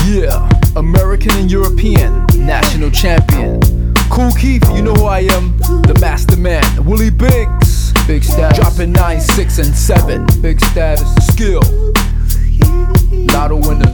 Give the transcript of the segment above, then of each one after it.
Yeah, American and European, national champion. Kool Keith, you know who I am, the master man. Willie Biggs, big status. Dropping 9, 6, and 7, big status. Skill, lotto winners.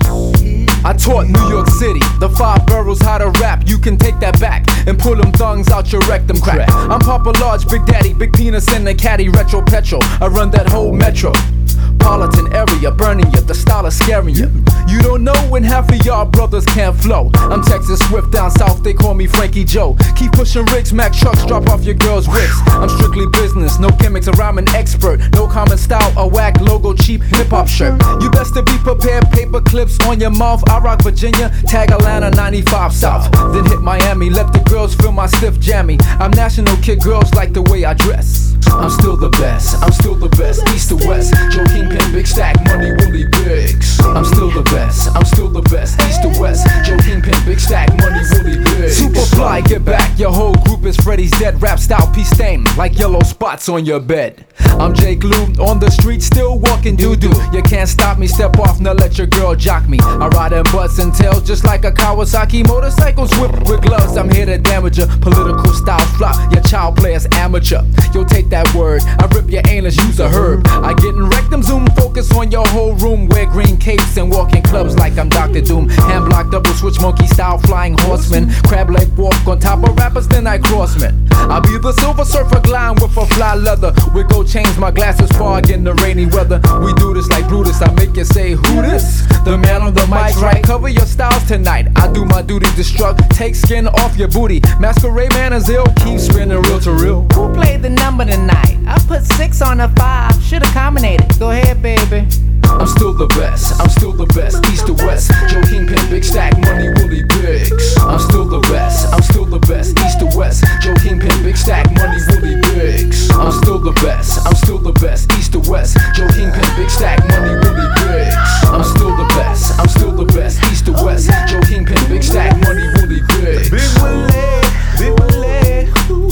I taught New York City, the 5 boroughs how to rap. You can take that back and pull them thongs out your rectum crack. I'm Papa Large, Big Daddy, big penis in the caddy, retro petrol. I run that whole metro. Politan area, burning you, the style is scaring you. You don't know when half of y'all brothers can't flow. I'm Texas Swift, down south they call me Frankie Joe. Keep pushing rigs, Mack trucks, drop off your girl's wrists. I'm strictly business, no gimmicks, a rhyming expert. No common style, a whack logo, cheap hip-hop shirt. You best to be prepared, paper clips on your mouth. I rock Virginia, tag Atlanta, 95 South. Then hit Miami, let the girls feel my stiff jammy. I'm national kid, girls like the way I dress. I'm still the best, I'm still the best, east to west. Joe Kingpin, big stack, money, Willie Biggs. I'm still the best, I'm still the best, east to west. Joe Kingpin, big stack, money, Willie Biggs. Superfly, get back, your whole group is Freddy's dead. Rap style, peace stain, like yellow spots on your bed. I'm Jake Lou, on the street, still walking doo-doo. You can't stop me, step off, now let your girl jock me. I ride in butts and tails just like a Kawasaki. Motorcycles whipped with gloves, I'm here to damage ya. Political styles flop, your child player's amateur. You'll take that word, I rip your anus, use a herb. I get in rectum, zoom, focus on your whole room. Wear green capes and walk in clubs like I'm Dr. Doom. Hand block, double switch, monkey style, flying horseman. Crab leg walk on top of rappers, then I crossman. I'll be the silver surfer gliding with a fly leather. With gold chains, my glasses fog in the rainy weather. We do this like Brutus, I make you say, who this? The man on the mic's right, cover your styles tonight. I do my duty, destruct, take skin off your booty. Masquerade man is ill, keep spinning real to real. Who played the number tonight? I put 6 on a 5, should've combinated. Go ahead, baby. I'm still the best, I'm still the best, east to west. Joe Kingpin, big stack, money, Willie Biggs. I'm still the best, I'm still the best, east to west. Joe Kingpin, big stack, money, Willie Biggs. I'm still the best, I'm still the best, east to west. Joe Kingpin, big stack, money, Willie Biggs. I'm still the best, I'm still the best, east to west. Joe Kingpin, big stack, money, Willie Biggs. Big Willie, Big Willie,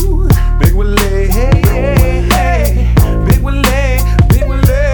Big Willie, hey, hey, hey. Big Willie, Big Willie,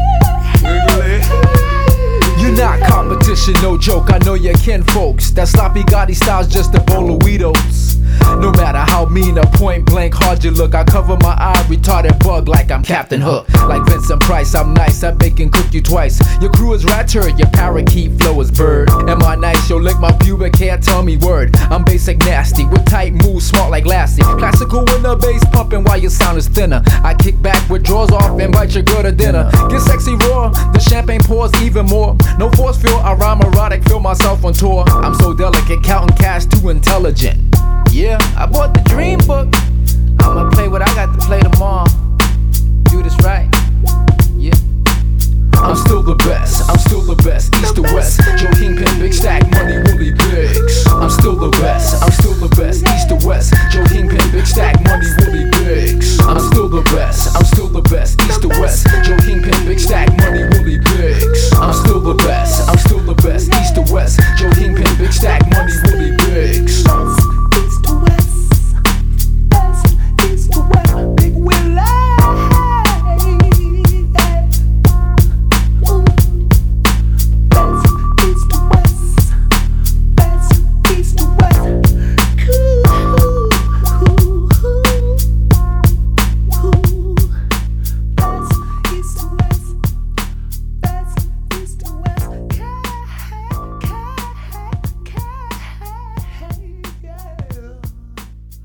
Big Willie. You're not competition, no joke, I know you kin folks. That sloppy Gotti style's just a bowl of Weedos. No matter how mean or point blank hard you look, I cover my eye, retarded bug like I'm Captain Hook. Like Vincent Price, I'm nice, I bake and cook you twice. Your crew is rat turd, your parakeet flow is bird. Am I nice? Yo, lick my pubic hair, tell me word. I'm basic nasty, with tight moves, smart like Lassie. Classical when the bass pumping while your sound is thinner. I kick back with drawers off, invite your girl to dinner. Get sexy raw, the champagne pours even more. No force field, I rhyme erotic, feel myself on tour. I'm so delicate, counting cash, too intelligent. Yeah, I bought the dream book. I'ma play what I got to play tomorrow. Do this right. Yeah. I'm still the best,